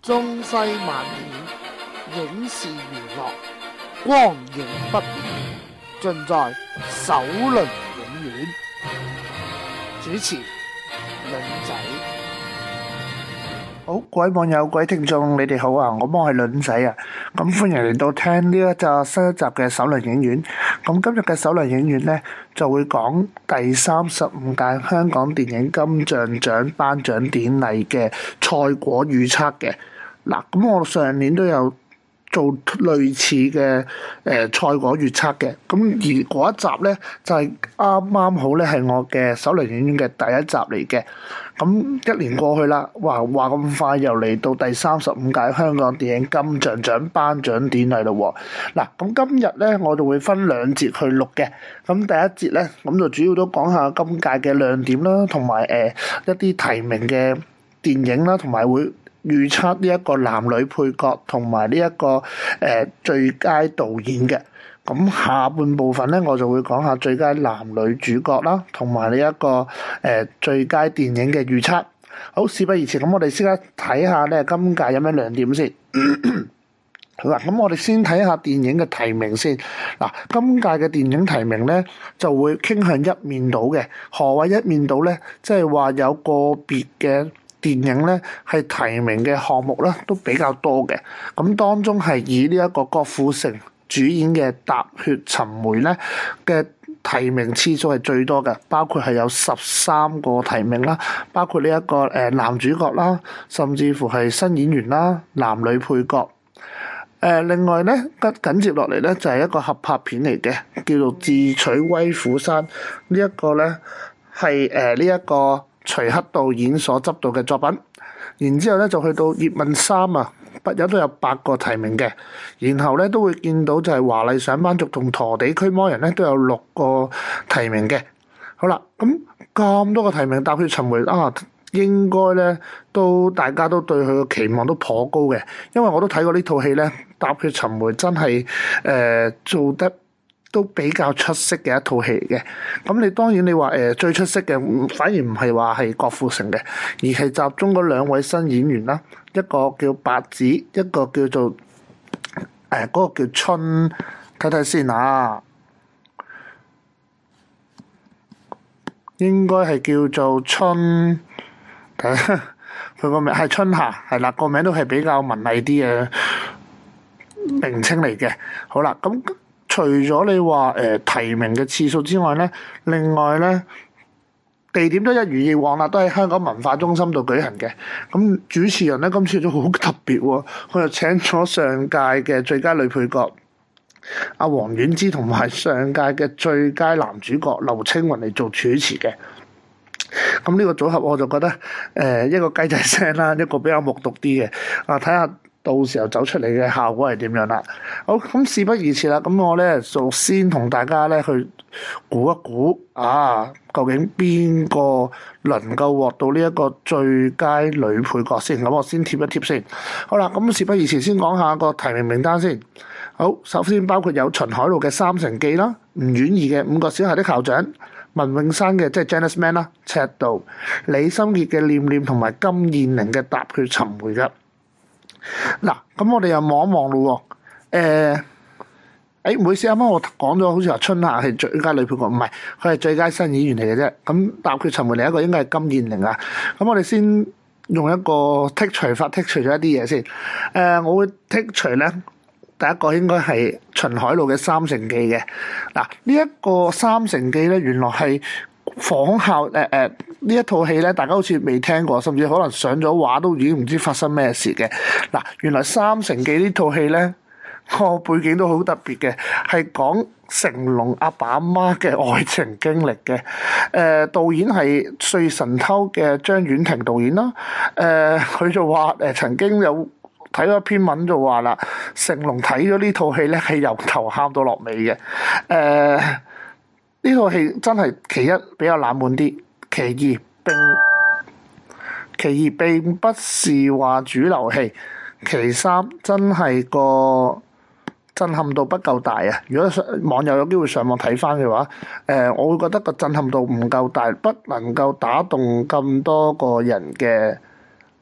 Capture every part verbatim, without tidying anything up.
中西漫片，影視娛樂，光影不變，盡在首倫影院。主持倫仔。 好，各位網友、各位聽眾，你哋好啊！我我係倫仔啊，咁歡迎嚟到聽呢一集新一集嘅首倫影院。咁今日嘅首倫影院呢，就會講第三十五屆香港電影金像獎頒獎典禮嘅賽果預測嘅。嗱，咁我上年都有做類似嘅誒賽果預測嘅，咁而嗰一集呢，就係啱啱好呢係我嘅首倫影院嘅第一集嚟嘅。咁一年過去啦，哇話咁快又嚟到第三十五屆香港電影金像獎頒獎典禮咯喎！嗱，咁今日呢，我就會分兩節去錄嘅。咁第一節呢，咁就主要都講下今屆嘅亮點啦，同埋誒一啲提名嘅電影啦，同埋會預測呢一個男女配角同埋呢一個誒、呃、最佳導演嘅。咁下半部分咧，我就會講下最佳男女主角啦，同埋呢一個誒、呃、最佳電影嘅預測。好，事不宜遲，咁我哋先刻睇下咧今屆有咩亮點先。好啦，咁我哋先睇下電影嘅提名先。嗱，今屆嘅電影提名咧就會傾向一面倒嘅。何謂一面倒咧？即係話有個別嘅電影咧係提名嘅項目咧都比較多嘅。咁當中係以呢一個郭富城主演嘅《踏血尋梅》咧嘅提名次數係最多嘅，包括係有十三個提名啦，包括呢一個誒男主角啦，甚至乎係新演員啦、男女配角。誒、呃、另外咧，緊緊接落嚟咧就係、是、一個合拍片嚟嘅，叫做《智取威虎山》。這個、呢一個咧係誒呢一個徐克導演所執導嘅作品。然之後咧就去到葉問三啊。不有都有八個提名嘅，然後咧都會見到就係華麗上班族同陀地驅魔人咧都有六個提名嘅。好啦，咁咁多個提名，踏血尋梅啊，應該咧都大家都對佢嘅期望都頗高嘅，因為我都睇過呢套戲咧，踏血尋梅真係誒、呃、做得都比較出色嘅一套戲嚟嘅。咁你當然你話誒、呃、最出色嘅，反而唔係話係郭富城嘅，而係集中嗰兩位新演員啦。一個叫白只，一個叫做誒嗰、呃嗰個叫春，睇睇先啊，應該係叫做春，睇下佢個名係春夏，係啦，個名都係比較文藝啲嘅名稱嚟嘅。好啦，咁除咗你話誒、呃、提名嘅次數之外咧，另外咧，地點都一如以往啦，都喺香港文化中心度舉行嘅。咁主持人咧今次都好特別喎，佢就請咗上屆嘅最佳女配角阿黃婉之同埋上屆嘅最佳男主角劉青雲嚟做主持嘅。咁呢個組合我就覺得誒、呃、一個雞仔聲啦，一個比較木獨啲嘅。啊，睇下到時候走出嚟嘅效果係點樣啦？好，咁事不宜遲啦，咁我咧就先同大家咧去估一估啊，究竟邊個能夠獲到呢一個最佳女配角先？咁我先貼一貼先。好啦，咁事不宜遲，先講下個提名名單先。好，首先包括有秦海璐嘅《三城記》啦，吳婉儀嘅《五個小孩的校長》，文詠珊嘅即係 Janice Man 啦，《赤道》，李心潔嘅《念念》同埋金燕玲嘅《踏血尋梅》嘅。嗱，咁我哋又望一望咯喎，誒，誒，唔好意思，啱啱我講咗好似話春夏係最佳女配角，唔係，佢係最佳新演員嚟嘅啫。咁踏血尋梅另一個應該係金燕玲啊。咁我哋先用一個剔除法剔除咗一啲嘢先。誒、呃，我會剔除咧，第一個應該係秦海璐嘅《三城記》嘅。嗱，呢一個《三城記》咧，原來係仿效誒誒呢一套戲咧，大家好似未聽過，甚至可能上咗畫都已經唔知發生咩事嘅。嗱，原來《三城記》呢套戲咧，個背景都好特別嘅，係講成龍阿爸阿媽嘅愛情經歷嘅。誒、呃、導演係《歲月神偷》嘅張婉婷導演啦。誒、呃、佢就話誒、呃、曾經有睇咗一篇文就話啦，成龍睇咗呢套戲咧係由頭喊到落尾嘅。誒、呃呢套戲真係其一比較冷門啲，其二並其二並不是話主流戲，其三真係個震撼度不夠大啊！如果上網友有機會上網睇翻嘅話，誒、呃、我會覺得個震撼度唔夠大，不能夠打動咁多個人嘅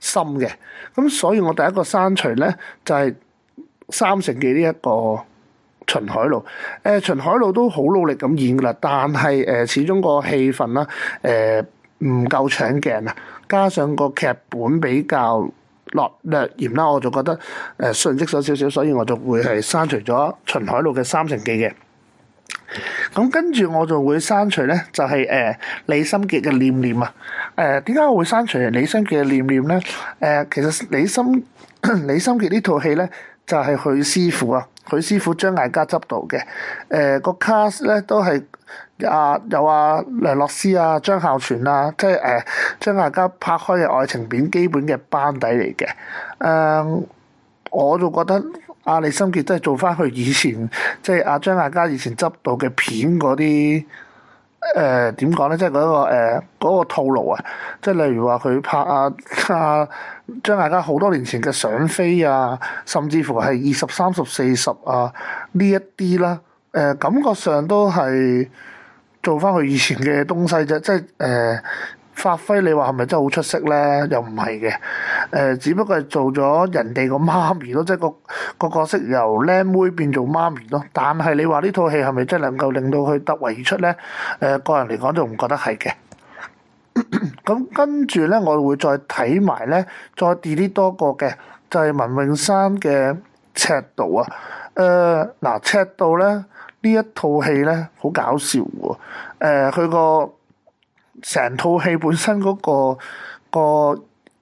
深嘅。咁所以我第一個刪除咧就係、是、三成記呢一個秦海璐。誒、呃、秦海璐都好努力咁演噶啦，但係誒、呃、始終個戲份啦誒唔夠搶鏡啊，加上個劇本比較落略嚴啦，我就覺得誒遜色咗少少，所以我就會係刪除咗秦海璐嘅三成記嘅。咁跟住我就會刪除咧，就係、是、誒、呃、李心潔嘅念念啊。誒點解我會刪除李心潔嘅念念咧？誒、呃、其實李心李心潔呢套戲咧就係、是、許師傅啊，許師傅張艾嘉執導嘅。誒、呃、個 cast 咧都係啊有啊梁洛施啊、張孝全啊，即係誒張艾嘉拍開嘅愛情片基本嘅班底嚟嘅。誒、呃、我就覺得阿李心潔真係做翻佢以前即係阿張艾嘉以前執導嘅片嗰啲。誒點講咧，即係嗰、嗰個誒嗰、呃嗰個套路啊，即係例如話佢拍阿阿張艾嘉好多年前嘅想飛啊，甚至乎係二十三十四十啊呢一啲啦，誒、呃、感覺上都係做翻佢以前嘅東西啫，即係誒。呃發揮你話係咪真係好出色咧？又唔係嘅，誒、呃，只不過係做咗人哋個媽咪咯，即係個個角色由靚妹變做媽咪咯。但係你話呢套戲係咪真係能夠令到佢突圍而出咧？誒、呃，個人嚟講就唔覺得係嘅。咁跟住咧，我會再睇埋咧，再 delete 多個嘅，就係、是、文詠珊嘅赤道啊。誒、呃，嗱，赤道咧呢一套戲咧好搞笑喎。誒、呃，佢個成套戲本身嗰、嗰個、嗰個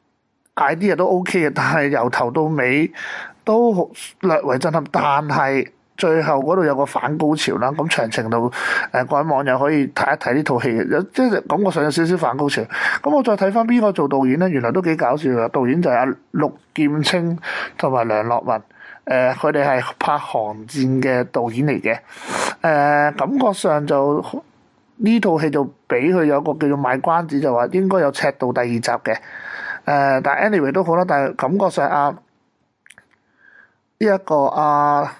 idea 都 OK 嘅，但係由頭到尾都略為震撼。但係最後嗰度有個反高潮啦，咁長程度誒各位網友可以睇一睇呢套戲嘅，有即係感覺上有少少反高潮。咁我再睇翻邊個做導演咧，原來都幾搞笑嘅。導演就係阿陸劍青同埋梁樂文，誒佢哋係拍《寒戰》嘅導演嚟嘅。誒、呃、感覺上就〜呢套戲就俾佢有個叫做賣關子，就話應該有赤道第二集嘅。誒、呃，但 anyway 都好啦。但係感覺上啊，呢、這、一個啊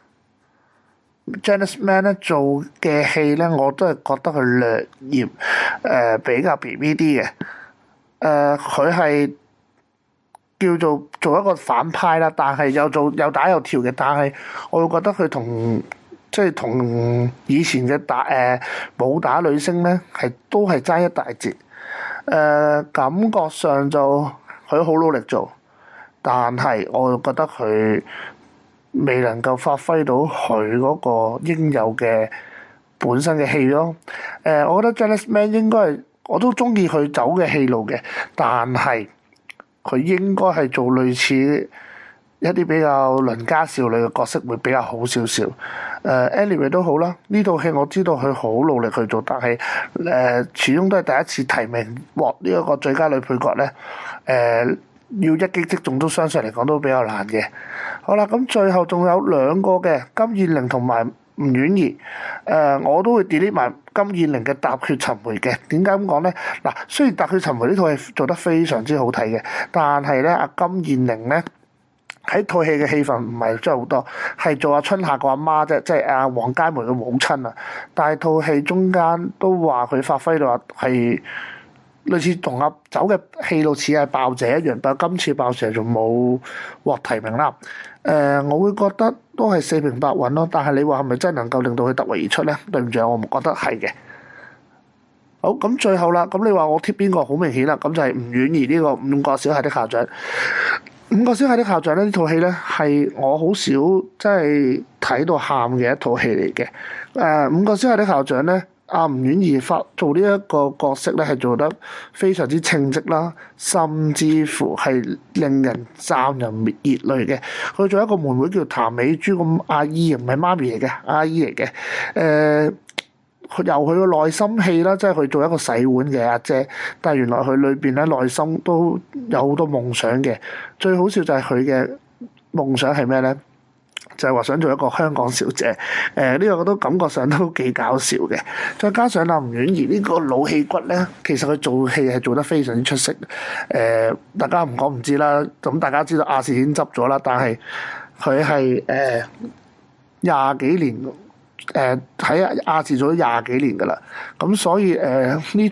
Janice Man 咧做嘅戲咧，我都係覺得佢略嫌誒、呃、比較 B B 啲嘅。誒、呃，佢係叫做做一個反派啦，但係又做又打又跳嘅。但係我會覺得佢同即係同以前嘅打誒、呃、武打女星咧，係都係爭一大截。誒、呃、感覺上就佢好努力做，但係我覺得佢未能夠發揮到佢嗰個應有嘅本身嘅戲咯。誒、呃，我覺得 Janice Man 應該係我都中意佢走嘅戲路嘅，但係佢應該係做類似一啲比較鄰家少女嘅角色會比較好少少。誒、uh, anyway 都好啦，呢套戲我知道佢好努力去做，但係誒、呃、始終都係第一次提名獲呢一個最佳女配角咧。誒、呃、要一擊即中都相信嚟講都比較難嘅。好啦，咁最後仲有兩個嘅金燕玲同埋吳婉儀。誒、呃、我都會 delete 埋金燕玲嘅《踏血尋梅》嘅。點解咁講咧？嗱，雖然《踏血尋梅》呢套戲做得非常之好睇嘅，但係咧阿金燕玲咧，喺套戲嘅戲份唔係真係好多，係做阿春夏個阿媽啫，即係阿黃佳梅嘅母親啊。但係套戲中間都話佢發揮到話係類似同阿走嘅戲路似係爆姐一樣，但係今次爆姐仲冇獲提名啦。誒、呃，我會覺得都係四平八穩咯。但係你話係咪真係能夠令到佢突圍而出咧？對唔住，我唔覺得係嘅。好，咁最後啦，咁你話我貼邊個好明顯啦？咁就係吳婉儀呢個五個小孩的校長。五個小孩的校長咧，呢套戲咧係我好少即係睇到喊嘅一套戲嚟嘅。誒、呃，五個小孩的校長咧，阿吳婉儀發做呢一個角色咧係做得非常之稱職啦，甚至乎係令人潸然熱淚嘅。佢做一個妹妹叫譚美珠咁阿姨，唔係媽咪嚟嘅，阿姨嚟嘅。誒、呃。由佢個內心戲啦，即係佢做一個洗碗嘅阿姐，但係原來佢裏邊咧內心都有好多夢想嘅。最好笑就係佢嘅夢想係咩咧？就係話想做一個香港小姐。誒、呃，呢、這個都感覺上都幾搞笑嘅。再加上阿吳婉儀呢個老戲骨咧，其實佢做戲係做得非常之出色。誒、呃，大家唔講唔知啦。咁大家知道亞視已經執咗啦，但係佢係誒廿幾年。誒喺亞視做咗廿幾年㗎啦，咁所以誒呢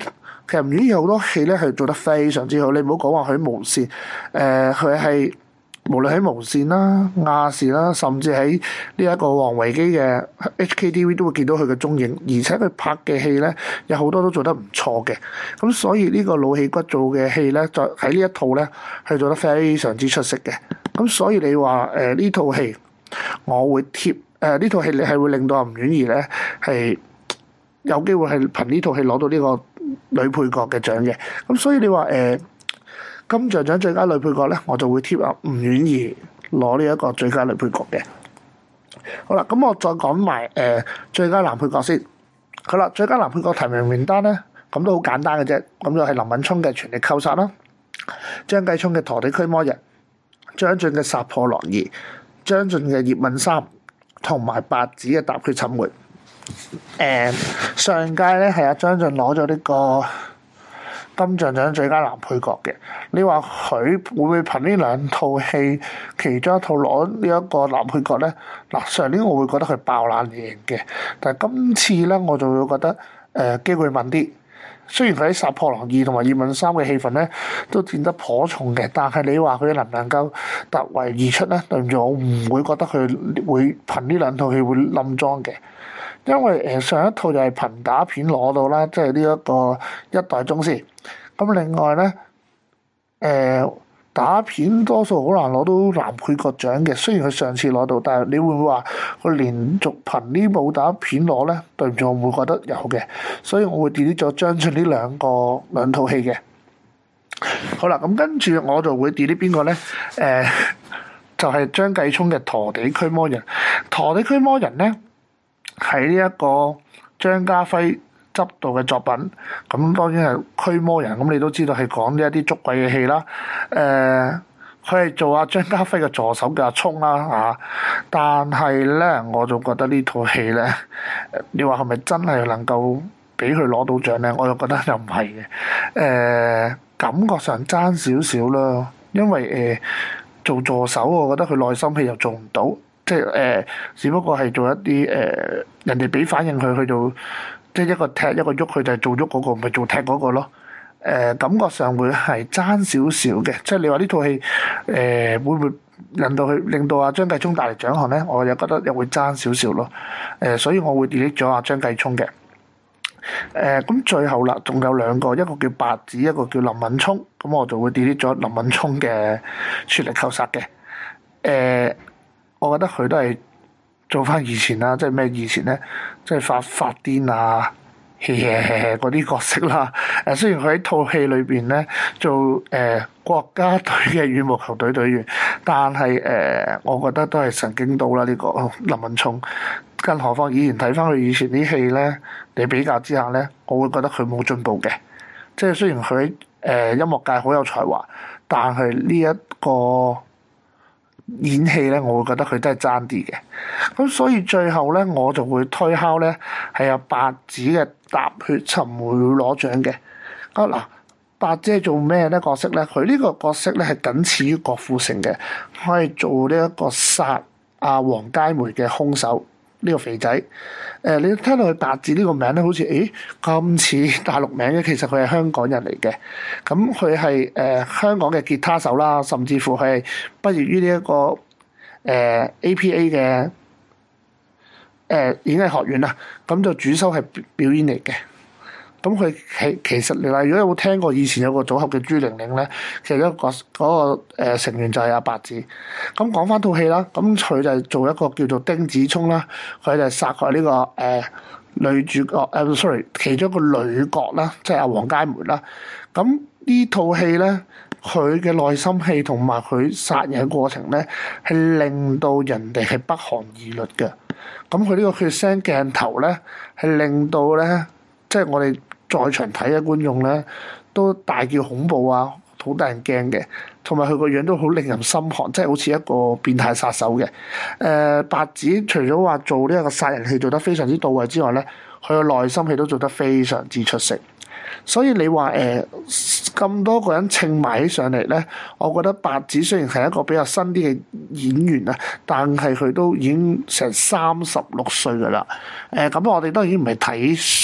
其實吳婉儀好多戲咧係做得非常之好，你唔好講話佢無線，誒佢係無論喺無線啦、亞視啦，甚至喺呢一個王維基嘅 H K T V 都會見到佢嘅蹤影，而且佢拍嘅戲咧有好多都做得唔錯嘅，咁所以呢個老戲骨做嘅戲咧，在喺呢一套咧係做得非常之出色嘅，咁所以你話誒呢套戲我會貼誒呢套戲，你係會令到阿吳婉儀咧係有機會係憑呢套戲攞到呢個女配角嘅獎嘅，咁所以你話誒、呃、金像獎最佳女配角咧，我就會貼阿吳婉儀攞呢一個最佳女配角嘅。好啦，咁我再講埋誒、呃、最佳男配角先。好啦，最佳男配角提名名單咧，咁都好簡單嘅啫，咁就係林敏聰嘅《全力扣殺》啦，張繼聰嘅《陀地驅魔人》，張晉嘅《殺破狼二》，張晉嘅《葉問三》，同埋白只嘅《踏血尋梅》。誒上屆咧係阿張晉攞咗呢個金像獎最佳男配角嘅，你話佢會唔會憑呢兩套戲其中一套攞呢一個男配角咧？嗱，上年我會覺得佢爆冷贏嘅，但係今次咧我就會覺得誒、呃、機會問啲。雖然佢喺《殺破狼二》同埋《葉問三》嘅戲份咧都佔得頗重嘅，但係你話佢能唔能夠突圍而出咧？對唔住，我唔會覺得佢會憑呢兩套戲會冧莊嘅。因為誒上一套就係憑打片攞到啦，即係呢一個一代宗師。咁另外咧，誒、呃、打片多數好難攞到男配角獎嘅。雖然佢上次攞到，但係你會唔會話佢連續憑呢部打片攞咧？對唔住，我唔會覺得有嘅。所以我會 delete 咗張晉呢兩個兩套戲嘅。好啦，咁跟住我就會 delete 邊個咧？誒、呃、就係、是、張繼聰嘅《陀地驅魔人》。《陀地驅魔人》咧係呢一個張家輝執導嘅作品，咁當然係驅魔人，咁你都知道係講呢一啲捉鬼嘅戲啦。誒、呃，佢係做阿張家輝嘅助手嘅阿聰啦嚇，但係咧我就覺得呢套戲咧，你話係咪真係能夠俾佢攞到獎咧？我就覺得又唔係嘅。誒、呃，感覺上爭少少啦，因為誒、呃、做助手，我覺得佢內心戲又做唔到。即係誒、呃，只不過係做一啲誒、呃，人哋俾反應佢去做，即係一個踢一個喐，佢就係做喐嗰、那個，唔係做踢嗰個咯。誒、呃，感覺上會係爭少少嘅。即係你話呢套戲誒會唔會令到佢令到阿張繼聰帶嚟獎項咧？我又覺得又會爭少少咯。誒、呃，所以我會 delete 咗阿張繼聰嘅。誒、呃，咁最後啦，仲有兩個，一個叫白只，一個叫林敏聰。咁我就會 delete 咗林敏聰嘅全力扣殺嘅。誒、呃。我覺得佢都係做翻以前啦，即係咩以前咧，即係發發癲啊、嘻嘻嗰啲角色啦。誒，雖然佢喺套戲裏邊咧做誒、呃、國家隊嘅羽毛球隊隊員，但係誒、呃，我覺得都係神經刀啦呢、這個林敏聰。更何況以前睇翻佢以前啲戲咧，你比較之下咧，我會覺得佢冇進步嘅。即係雖然佢喺誒音樂界好有才華，但係呢一個演戲咧，我會覺得佢真係爭啲嘅。咁所以最後咧，我就會推敲咧係阿白只嘅《踏血尋梅》會攞獎嘅。啊嗱，白只係做咩咧角色咧？佢呢個角色咧係僅次於郭富城嘅，可以做呢一個殺阿黃佳梅嘅兇手。呢個肥仔，誒、呃、你聽到佢白只呢個名咧，好似誒咁似大陸名嘅，其實佢係香港人嚟嘅。咁佢係誒香港嘅吉他手啦，甚至乎係畢業於呢、這、一個誒、呃、A P A 嘅誒、呃、演藝學院啊。咁就主修係表演嚟嘅。咁佢其其實你話，如果有冇聽過以前有個組合嘅朱玲玲咧，其實一個嗰、那個、呃、成員就係阿白只。咁講翻套戲啦，咁佢就係做一個叫做丁子聰啦，佢就係殺害呢、這個誒、呃、女主角誒、呃、sorry 其中一個女角啦，即係阿黃佳梅啦。咁呢套戲咧，佢嘅內心戲同埋佢殺人嘅過程咧，係令到人哋係不寒而慄嘅。咁佢呢個血腥鏡頭咧，係令到咧，即係我哋在場睇嘅觀眾咧，都大叫恐怖啊，好得人驚嘅，同埋佢個樣都好令人心寒，即係好似一個變態殺手嘅。誒、呃，白只除咗話做呢一個殺人戲做得非常之到位之外咧，佢個內心戲都做得非常之出色。所以你話誒咁多個人稱埋起上嚟咧，我覺得白只雖然係一個比較新啲嘅演員啊，但係佢都已經成三十六歲㗎啦。誒、呃、咁我哋當然唔係睇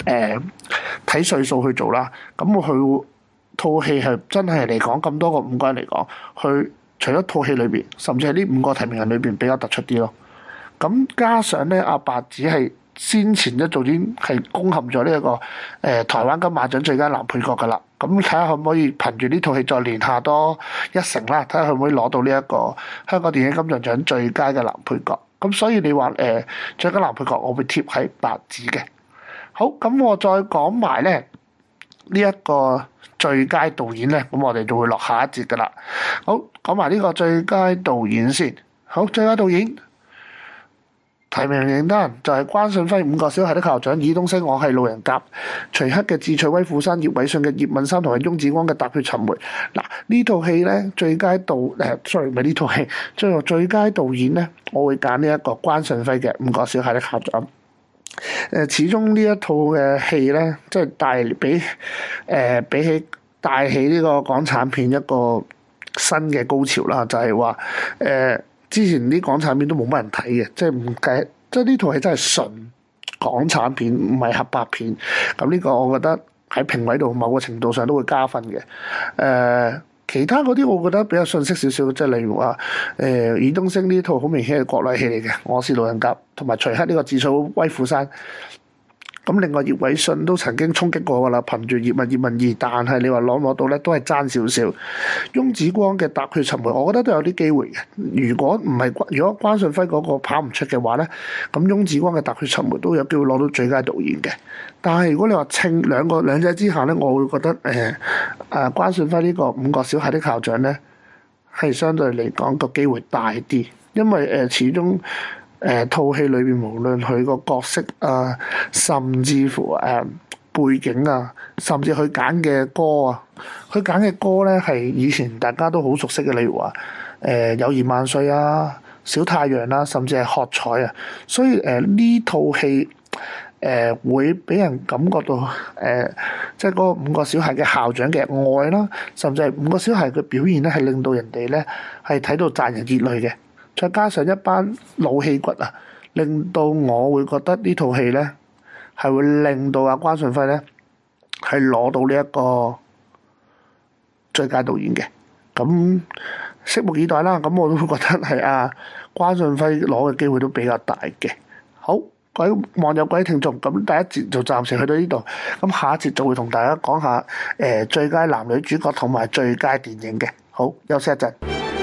誒睇歲數去做啦。咁佢套戲係真係嚟講咁多個五個人嚟講，佢除咗套戲裏邊，甚至係呢五個提名人裏邊比較突出啲咯。咁加上咧，阿白只係先前一早已經係攻陷咗呢一個誒、呃、台灣金馬獎最佳男配角噶啦。咁睇下可唔可以憑住呢套戲再連下多一成啦？睇下可唔可以攞到呢一個香港電影金像獎最佳嘅男配角。咁所以你話誒、呃、最佳男配角，我會貼喺白紙嘅。好，咁我再講埋咧呢一、這個最佳導演咧，咁我哋就會落下一節噶啦。好，講埋呢個最佳導演先。好，最佳導演提名名單就係關信輝《五個小孩的校長》，爾冬陞《我係路人甲》，徐克嘅《智取威虎山》，葉偉信嘅《葉問三》同埋翁子光嘅《踏血尋梅》。嗱，呢套戲咧最佳導誒，sorry 唔係呢套戲，最後最佳導演咧，我會揀呢一個關信輝嘅《五個小孩的校長》。誒，始終呢一套嘅戲咧，即係帶比誒、呃、比起帶起呢個港產片一個新嘅高潮啦，就係話誒之前啲港產片都冇乜人睇嘅，即係唔計，即係呢套戲真係純港產片，唔係合拍片。咁呢個我覺得喺評委度某個程度上都會加分嘅。誒、呃。其他嗰啲我覺得比較遜色少少，即係例如話誒爾冬陞呢套好明顯係國內戲嚟嘅，我是路人甲，同埋徐克呢個智取威虎山。咁另外葉偉信都曾經衝擊過㗎啦，憑住葉問葉問二，但係你話攞唔攞到咧，都係爭少少。翁子光嘅踏血尋梅，我覺得都有啲機會嘅。如果唔係如果關信輝嗰個跑唔出嘅話咧，咁翁子光嘅踏血尋梅都有機會攞到最佳導演嘅。但係如果你話稱兩個兩者之下咧，我會覺得誒誒、呃、關信輝呢個五個小孩的校長咧係相對嚟講個機會大啲，因為誒、呃、始終。誒、呃、套戲裏邊無論佢個角色啊，甚至乎誒、呃、背景啊，甚至佢揀嘅歌啊，佢揀嘅歌咧係以前大家都好熟悉嘅，例如話誒友誼萬歲啊、小太陽啦、啊，甚至係喝彩啊，所以誒呢、呃、套戲誒、呃、會俾人感覺到誒、呃、即係嗰個五個小孩嘅校長嘅愛啦，甚至係五個小孩嘅表現咧係令到人哋咧係睇到賺人熱淚嘅。再加上一班老戲骨啊，令到我會覺得呢套戲咧係會令到阿關信輝咧係攞到呢一個最佳導演嘅。咁拭目以待啦。咁我都會覺得係阿關信輝攞嘅機會都比較大嘅。好，各位網友、各位聽眾，咁第一節就暫時去到呢度。咁下一節就會同大家講下誒、呃、最佳男女主角同埋最佳電影嘅。好，休息一陣。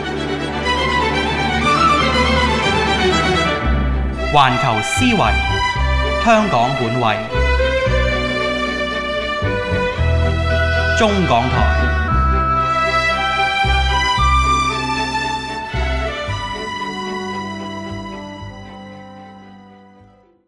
環球思維，香港本位，中港台。